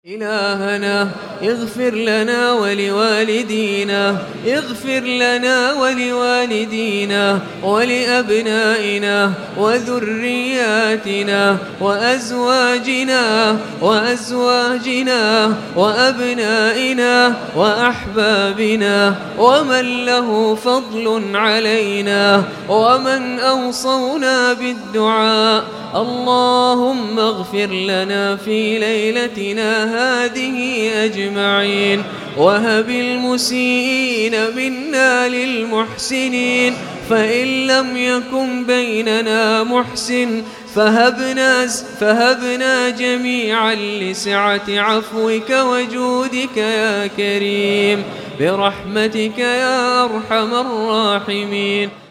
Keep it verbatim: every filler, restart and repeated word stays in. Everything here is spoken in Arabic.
إلهنا اغفر لنا ولوالدينا اغفر لنا ولوالدينا ولأبنائنا وذرياتنا وأزواجنا وأزواجنا وأبنائنا وأحبابنا ومن له فضل علينا ومن أوصونا بالدعاء. اللهم اغفر لنا في ليلتنا هذه أجمعين وهب المسيئين منا للمحسنين، فإن لم يكن بيننا محسن فهبنا, فهبنا جميعا لسعة عفوك وجودك يا كريم برحمتك يا أرحم الراحمين.